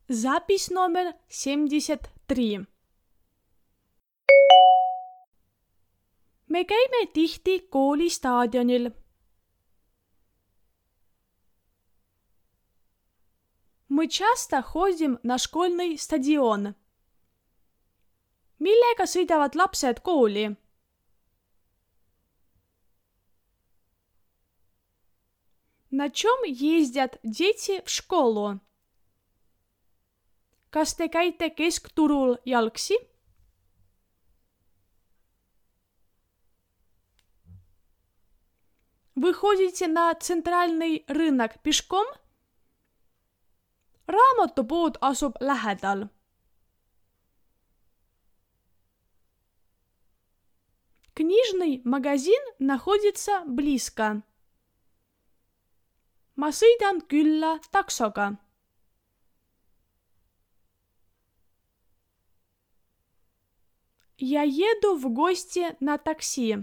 Запись номер 73. Me käime tihti kooli staadionil. Мы часто ходим на школьный стадион. Millega sõidavad lapsed kooli? На чем ездят дети в школу? Kas te käite keskturul jalgsi? Вы ходите на центральный рынок пешком? Raamatupood asub lähedal. Книжный магазин находится близко. Ma sõidan külla taksoga. Я еду в гости на такси.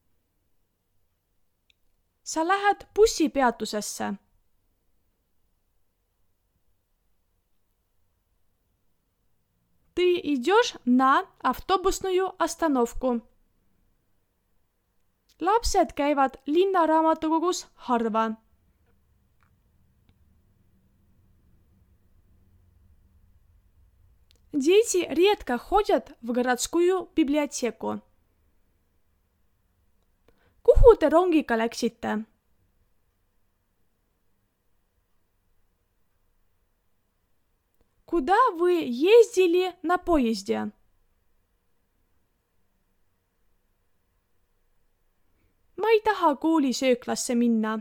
Sa lähed bussipeatusesse. Ты идешь на автобусную остановку. Lapsed käivad linnaraamatukogus harva. Дети редко ходят в городскую библиотеку. Kuhu te rongiga läksite? Куда вы ездили на поезде? Ma ei taha koolisööklasse minna.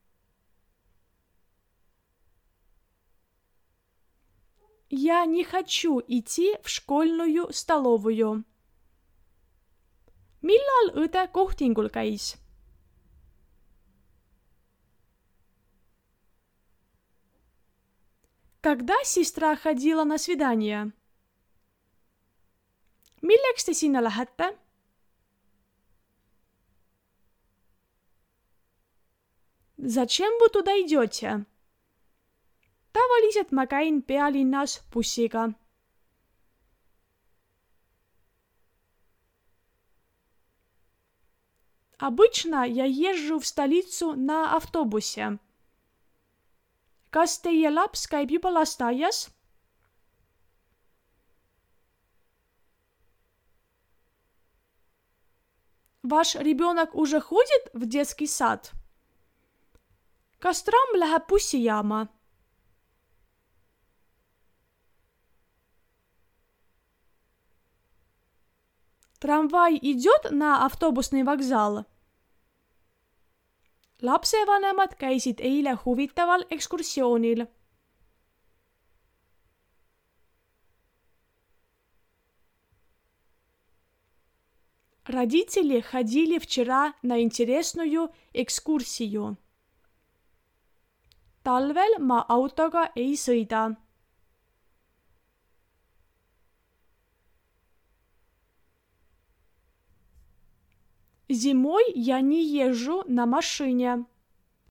Я не хочу идти в школьную столовую. Millal õde kohtingul käis? Когда сестра ходила на свидание? Milleks te sinna lähete? Зачем вы туда идете? Tavaliselt ma käin pealinnas bussiga. Обычно я езжу в столицу на автобусе. Kas teie laps käib juba lasteaias? Ваш ребенок уже ходит в детский сад? Kas tramm läheb bussijaama? Tramvai идет на автобусный вокзал. Lapsevanemad käisid eile huvitaval ekskursioonil. Родители ходили вчера на интересную экскурсию. Talvel ma autoga ei sõida. Зимой я не езжу на машине.